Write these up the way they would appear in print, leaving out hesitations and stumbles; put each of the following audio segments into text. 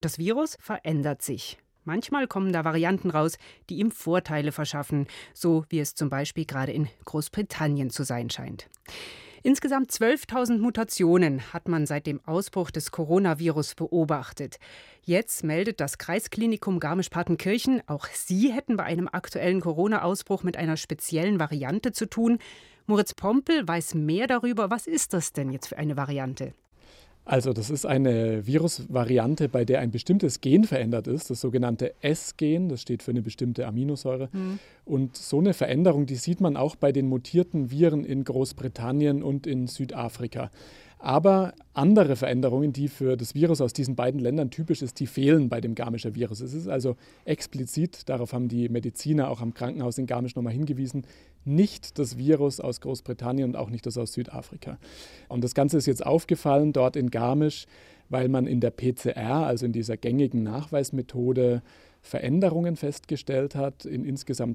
Das Virus verändert sich. Manchmal kommen da Varianten raus, die ihm Vorteile verschaffen, so wie es zum Beispiel gerade in Großbritannien zu sein scheint. Insgesamt 12.000 Mutationen hat man seit dem Ausbruch des Coronavirus beobachtet. Jetzt meldet das Kreisklinikum Garmisch-Partenkirchen, auch sie hätten bei einem aktuellen Corona-Ausbruch mit einer speziellen Variante zu tun. Moritz Pompel weiß mehr darüber. Was ist das denn jetzt für eine Variante? Also das ist eine Virusvariante, bei der ein bestimmtes Gen verändert ist, das sogenannte S-Gen, das steht für eine bestimmte Aminosäure. Und so eine Veränderung, die sieht man auch bei den mutierten Viren in Großbritannien und in Südafrika. Aber andere Veränderungen, die für das Virus aus diesen beiden Ländern typisch ist, die fehlen bei dem Garmischer Virus. Es ist also explizit, darauf haben die Mediziner auch am Krankenhaus in Garmisch nochmal hingewiesen, nicht das Virus aus Großbritannien und auch nicht das aus Südafrika. Und das Ganze ist jetzt aufgefallen dort in Garmisch, weil man in der PCR, also in dieser gängigen Nachweismethode, Veränderungen festgestellt hat in insgesamt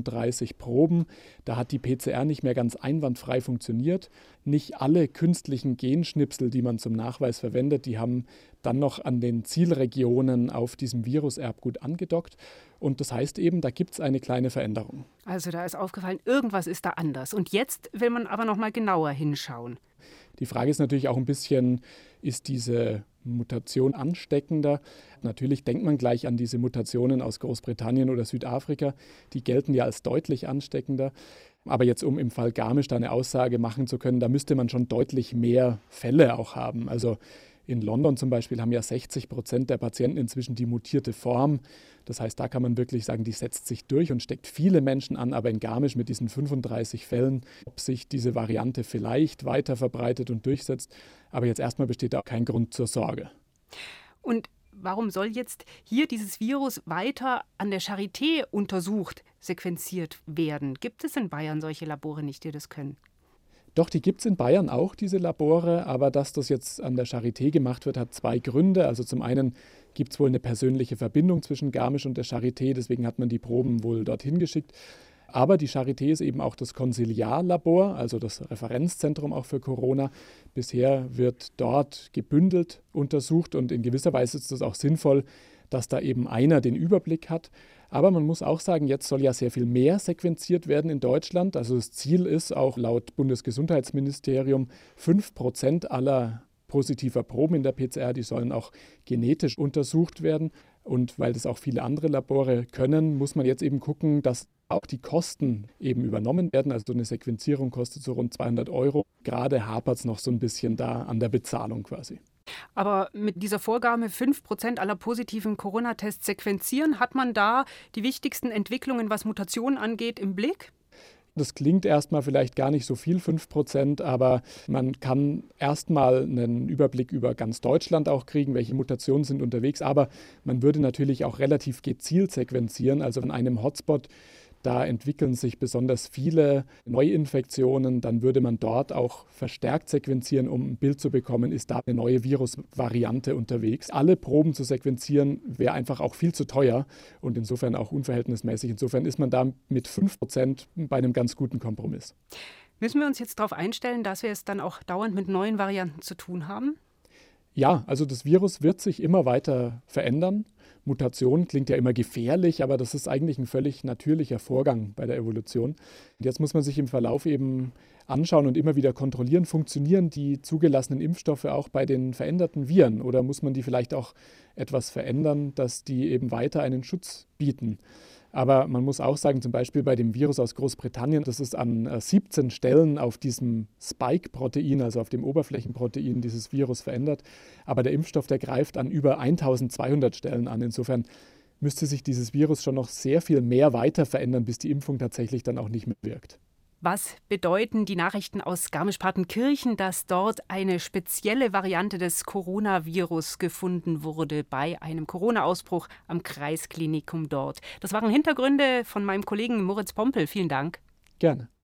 35 Proben. Da hat die PCR nicht mehr ganz einwandfrei funktioniert. Nicht alle künstlichen Genschnipsel, die man zum Nachweis verwendet, die haben dann noch an den Zielregionen auf diesem Viruserbgut angedockt. Und das heißt eben, da gibt es eine kleine Veränderung. Also da ist aufgefallen, irgendwas ist da anders. Und jetzt will man aber noch mal genauer hinschauen. Die Frage ist natürlich auch ein bisschen, ist diese Mutation ansteckender? Natürlich denkt man gleich an diese Mutationen aus Großbritannien oder Südafrika. Die gelten ja als deutlich ansteckender. Aber jetzt, um im Fall Garmisch da eine Aussage machen zu können, da müsste man schon deutlich mehr Fälle auch haben. Also in London zum Beispiel haben ja 60% der Patienten inzwischen die mutierte Form. Das heißt, da kann man wirklich sagen, die setzt sich durch und steckt viele Menschen an. Aber in Garmisch mit diesen 35 Fällen, ob sich diese Variante vielleicht weiter verbreitet und durchsetzt. Aber jetzt erstmal besteht da kein Grund zur Sorge. Und warum soll jetzt hier dieses Virus weiter an der Charité untersucht, sequenziert werden? Gibt es in Bayern solche Labore nicht, die das können? Doch, die gibt es in Bayern auch, diese Labore, aber dass das jetzt an der Charité gemacht wird, hat zwei Gründe. Also zum einen gibt es wohl eine persönliche Verbindung zwischen Garmisch und der Charité, deswegen hat man die Proben wohl dorthin geschickt. Aber die Charité ist eben auch das Konsiliarlabor, also das Referenzzentrum auch für Corona. Bisher wird dort gebündelt untersucht und in gewisser Weise ist es auch sinnvoll, dass da eben einer den Überblick hat. Aber man muss auch sagen, jetzt soll ja sehr viel mehr sequenziert werden in Deutschland. Also das Ziel ist auch laut Bundesgesundheitsministerium, 5% aller positiver Proben in der PCR, die sollen auch genetisch untersucht werden. Und weil das auch viele andere Labore können, muss man jetzt eben gucken, dass auch die Kosten eben übernommen werden. Also so eine Sequenzierung kostet so rund 200 Euro. Gerade hapert es noch so ein bisschen da an der Bezahlung quasi. Aber mit dieser Vorgabe, 5% aller positiven Corona-Tests sequenzieren, hat man da die wichtigsten Entwicklungen, was Mutationen angeht, im Blick? Das klingt erstmal vielleicht gar nicht so viel, 5%, aber man kann erstmal einen Überblick über ganz Deutschland auch kriegen, welche Mutationen sind unterwegs. Aber man würde natürlich auch relativ gezielt sequenzieren, also an einem Hotspot. Da entwickeln sich besonders viele Neuinfektionen. Dann würde man dort auch verstärkt sequenzieren, um ein Bild zu bekommen, ist da eine neue Virusvariante unterwegs. Alle Proben zu sequenzieren wäre einfach auch viel zu teuer und insofern auch unverhältnismäßig. Insofern ist man da mit 5% bei einem ganz guten Kompromiss. Müssen wir uns jetzt darauf einstellen, dass wir es dann auch dauernd mit neuen Varianten zu tun haben? Ja, also das Virus wird sich immer weiter verändern. Mutation klingt ja immer gefährlich, aber das ist eigentlich ein völlig natürlicher Vorgang bei der Evolution. Und jetzt muss man sich im Verlauf eben anschauen und immer wieder kontrollieren, funktionieren die zugelassenen Impfstoffe auch bei den veränderten Viren oder muss man die vielleicht auch etwas verändern, dass die eben weiter einen Schutz bieten. Aber man muss auch sagen, zum Beispiel bei dem Virus aus Großbritannien, das ist an 17 Stellen auf diesem Spike-Protein, also auf dem Oberflächenprotein dieses Virus verändert. Aber der Impfstoff, der greift an über 1200 Stellen an. Insofern müsste sich dieses Virus schon noch sehr viel mehr weiter verändern, bis die Impfung tatsächlich dann auch nicht mehr wirkt. Was bedeuten die Nachrichten aus Garmisch-Partenkirchen, dass dort eine spezielle Variante des Coronavirus gefunden wurde bei einem Corona-Ausbruch am Kreisklinikum dort? Das waren Hintergründe von meinem Kollegen Moritz Pompel. Vielen Dank. Gerne.